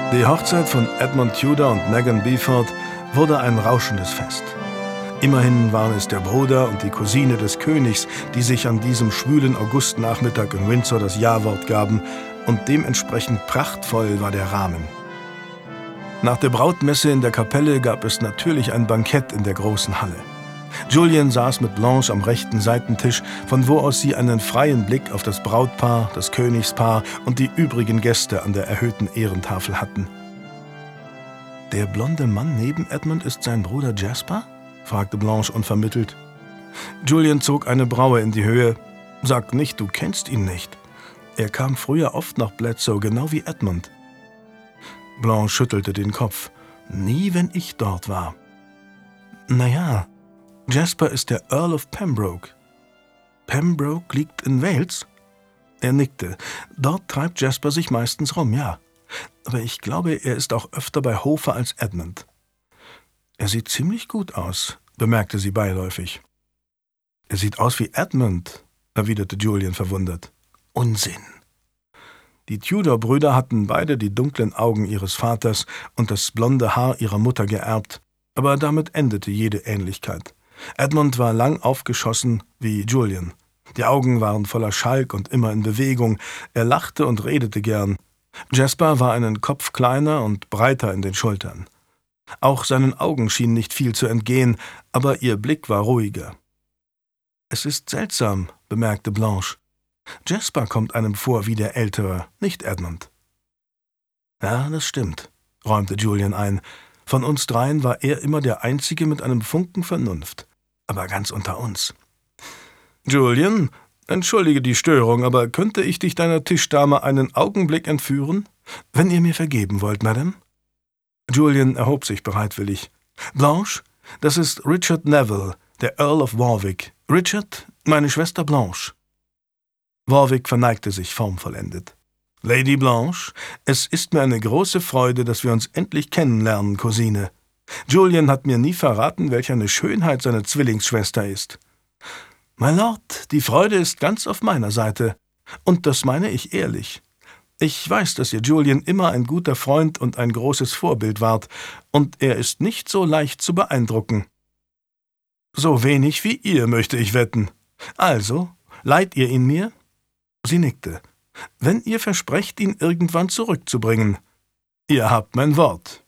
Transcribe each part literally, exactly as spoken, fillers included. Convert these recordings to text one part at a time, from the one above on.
Die Hochzeit von Edmund Tudor und Megan Beaufort wurde ein rauschendes Fest. Immerhin waren es der Bruder und die Cousine des Königs, die sich an diesem schwülen Augustnachmittag in Windsor das Ja-Wort gaben, und dementsprechend prachtvoll war der Rahmen. Nach der Brautmesse in der Kapelle gab es natürlich ein Bankett in der großen Halle. Julian saß mit Blanche am rechten Seitentisch, von wo aus sie einen freien Blick auf das Brautpaar, das Königspaar und die übrigen Gäste an der erhöhten Ehrentafel hatten. »Der blonde Mann neben Edmund ist sein Bruder Jasper?« fragte Blanche unvermittelt. Julian zog eine Braue in die Höhe. »Sag nicht, du kennst ihn nicht. Er kam früher oft nach Bledsoe, genau wie Edmund.« Blanche schüttelte den Kopf. »Nie, wenn ich dort war.« »Naja, Jasper ist der Earl of Pembroke.« »Pembroke liegt in Wales?« Er nickte. »Dort treibt Jasper sich meistens rum, ja. Aber ich glaube, er ist auch öfter bei Hofe als Edmund.« »Er sieht ziemlich gut aus«, bemerkte sie beiläufig. »Er sieht aus wie Edmund«, erwiderte Julian verwundert. »Unsinn!« Die Tudor-Brüder hatten beide die dunklen Augen ihres Vaters und das blonde Haar ihrer Mutter geerbt, aber damit endete jede Ähnlichkeit. Edmund war lang aufgeschossen wie Julian. Die Augen waren voller Schalk und immer in Bewegung. Er lachte und redete gern. Jasper war einen Kopf kleiner und breiter in den Schultern. Auch seinen Augen schien nicht viel zu entgehen, aber ihr Blick war ruhiger. »Es ist seltsam«, bemerkte Blanche. »Jasper kommt einem vor wie der Ältere, nicht Edmund.« »Ja, das stimmt«, räumte Julian ein. »Von uns dreien war er immer der Einzige mit einem Funken Vernunft. Aber ganz unter uns.« »Julian, entschuldige die Störung, aber könnte ich dich deiner Tischdame einen Augenblick entführen? Wenn ihr mir vergeben wollt, Madame?« Julian erhob sich bereitwillig. »Blanche, das ist Richard Neville, der Earl of Warwick. Richard, meine Schwester Blanche.« Warwick verneigte sich formvollendet. »Lady Blanche, es ist mir eine große Freude, dass wir uns endlich kennenlernen, Cousine. Julian hat mir nie verraten, welch eine Schönheit seine Zwillingsschwester ist.« »My Lord, die Freude ist ganz auf meiner Seite. Und das meine ich ehrlich. Ich weiß, dass ihr Julian immer ein guter Freund und ein großes Vorbild wart, und er ist nicht so leicht zu beeindrucken.« »So wenig wie ihr, möchte ich wetten. Also, leiht ihr ihn mir?« Sie nickte. »Wenn ihr versprecht, ihn irgendwann zurückzubringen. Ihr habt mein Wort.«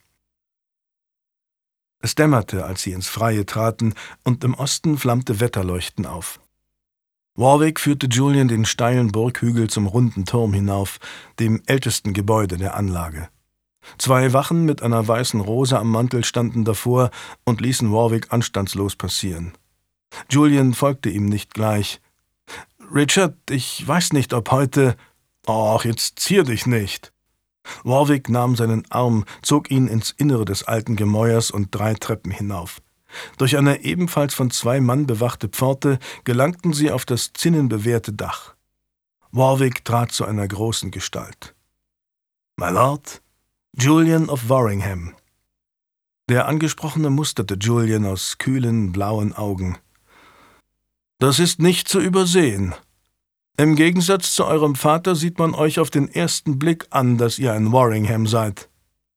Es dämmerte, als sie ins Freie traten, und im Osten flammte Wetterleuchten auf. Warwick führte Julian den steilen Burghügel zum runden Turm hinauf, dem ältesten Gebäude der Anlage. Zwei Wachen mit einer weißen Rose am Mantel standen davor und ließen Warwick anstandslos passieren. Julian folgte ihm nicht gleich. »Richard, ich weiß nicht, ob heute...« »Ach, jetzt zier dich nicht!« Warwick nahm seinen Arm, zog ihn ins Innere des alten Gemäuers und drei Treppen hinauf. Durch eine ebenfalls von zwei Mann bewachte Pforte gelangten sie auf das zinnenbewehrte Dach. Warwick trat zu einer großen Gestalt. »My Lord, Julian of Warringham.« Der Angesprochene musterte Julian aus kühlen, blauen Augen. »Das ist nicht zu übersehen. Im Gegensatz zu eurem Vater sieht man euch auf den ersten Blick an, dass ihr ein Warringham seid.«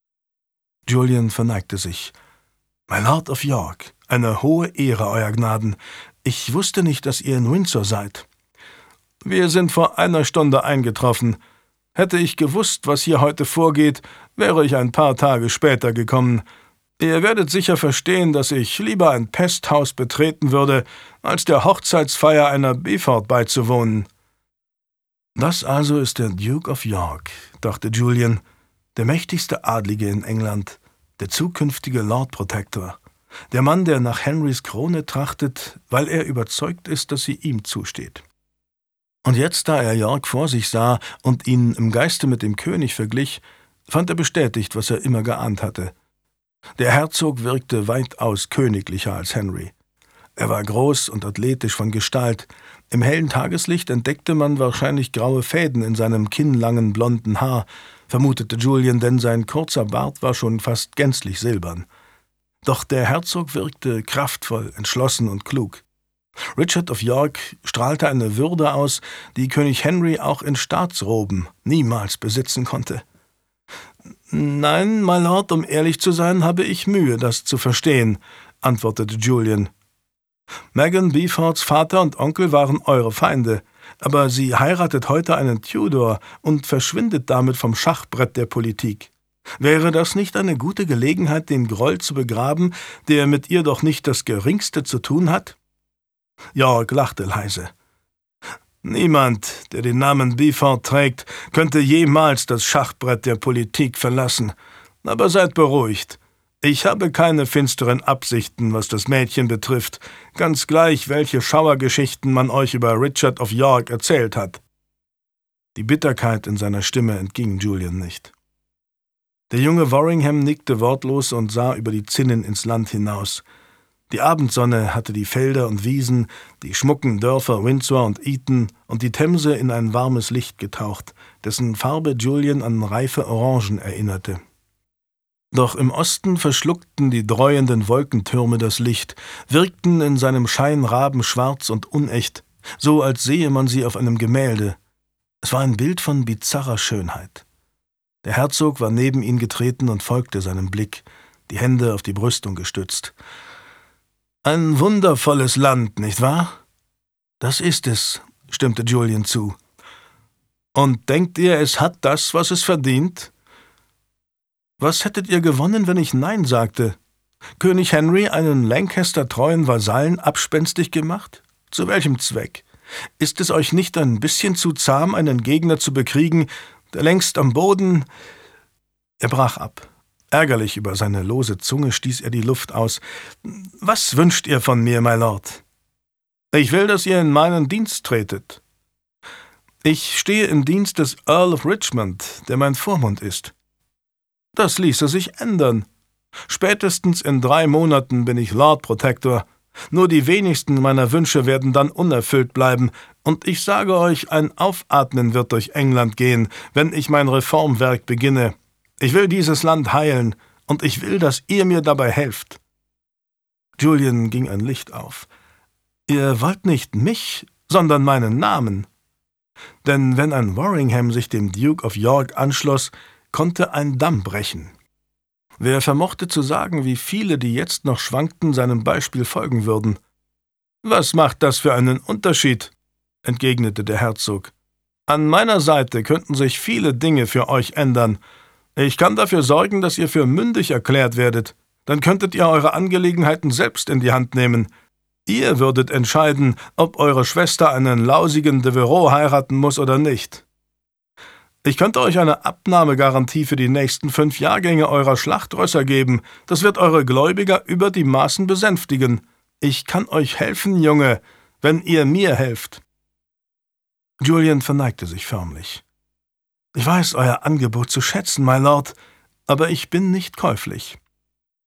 Julian verneigte sich. »My Lord of York, eine hohe Ehre, Euer Gnaden. Ich wusste nicht, dass ihr in Windsor seid.« »Wir sind vor einer Stunde eingetroffen. Hätte ich gewusst, was hier heute vorgeht, wäre ich ein paar Tage später gekommen. Ihr werdet sicher verstehen, dass ich lieber ein Pesthaus betreten würde, als der Hochzeitsfeier einer Beaufort beizuwohnen.« »Das also ist der Duke of York«, dachte Julian, »der mächtigste Adlige in England, der zukünftige Lord Protector, der Mann, der nach Henrys Krone trachtet, weil er überzeugt ist, dass sie ihm zusteht.« Und jetzt, da er York vor sich sah und ihn im Geiste mit dem König verglich, fand er bestätigt, was er immer geahnt hatte. Der Herzog wirkte weitaus königlicher als Henry. Er war groß und athletisch von Gestalt. Im hellen Tageslicht entdeckte man wahrscheinlich graue Fäden in seinem kinnlangen blonden Haar, vermutete Julian, denn sein kurzer Bart war schon fast gänzlich silbern. Doch der Herzog wirkte kraftvoll, entschlossen und klug. Richard of York strahlte eine Würde aus, die König Henry auch in Staatsroben niemals besitzen konnte. »Nein, my Lord, um ehrlich zu sein, habe ich Mühe, das zu verstehen«, antwortete Julian. »Megan Beauforts Vater und Onkel waren eure Feinde, aber sie heiratet heute einen Tudor und verschwindet damit vom Schachbrett der Politik. Wäre das nicht eine gute Gelegenheit, den Groll zu begraben, der mit ihr doch nicht das Geringste zu tun hat?« York lachte leise. »Niemand, der den Namen Beaufort trägt, könnte jemals das Schachbrett der Politik verlassen. Aber seid beruhigt. Ich habe keine finsteren Absichten, was das Mädchen betrifft, ganz gleich, welche Schauergeschichten man euch über Richard of York erzählt hat.« Die Bitterkeit in seiner Stimme entging Julian nicht. Der junge Worringham nickte wortlos und sah über die Zinnen ins Land hinaus. Die Abendsonne hatte die Felder und Wiesen, die schmucken Dörfer Windsor und Eton und die Themse in ein warmes Licht getaucht, dessen Farbe Julian an reife Orangen erinnerte. Doch im Osten verschluckten die dräuenden Wolkentürme das Licht, wirkten in seinem Schein rabenschwarz und unecht, so als sehe man sie auf einem Gemälde. Es war ein Bild von bizarrer Schönheit. Der Herzog war neben ihn getreten und folgte seinem Blick, die Hände auf die Brüstung gestützt. »Ein wundervolles Land, nicht wahr?« »Das ist es«, stimmte Julian zu. »Und denkt ihr, es hat das, was es verdient?« »Was hättet ihr gewonnen, wenn ich Nein sagte? König Henry einen Lancaster-treuen Vasallen abspenstig gemacht? Zu welchem Zweck? Ist es euch nicht ein bisschen zu zahm, einen Gegner zu bekriegen, der längst am Boden...« Er brach ab. Ärgerlich über seine lose Zunge stieß er die Luft aus. »Was wünscht ihr von mir, my Lord?« »Ich will, dass ihr in meinen Dienst tretet.« »Ich stehe im Dienst des Earl of Richmond, der mein Vormund ist.« »Das ließe sich ändern. Spätestens in drei Monaten bin ich Lord Protector. Nur die wenigsten meiner Wünsche werden dann unerfüllt bleiben, und ich sage euch, ein Aufatmen wird durch England gehen, wenn ich mein Reformwerk beginne. Ich will dieses Land heilen, und ich will, dass ihr mir dabei helft.« Julian ging ein Licht auf. »Ihr wollt nicht mich, sondern meinen Namen.« Denn wenn ein Worringham sich dem Duke of York anschloss, konnte ein Damm brechen. Wer vermochte zu sagen, wie viele, die jetzt noch schwankten, seinem Beispiel folgen würden? »Was macht das für einen Unterschied?« entgegnete der Herzog. »An meiner Seite könnten sich viele Dinge für euch ändern. Ich kann dafür sorgen, dass ihr für mündig erklärt werdet. Dann könntet ihr eure Angelegenheiten selbst in die Hand nehmen. Ihr würdet entscheiden, ob eure Schwester einen lausigen Devereux heiraten muss oder nicht. Ich könnte euch eine Abnahmegarantie für die nächsten fünf Jahrgänge eurer Schlachtrösser geben. Das wird eure Gläubiger über die Maßen besänftigen. Ich kann euch helfen, Junge, wenn ihr mir helft.« Julian verneigte sich förmlich. »Ich weiß euer Angebot zu schätzen, my Lord, aber ich bin nicht käuflich.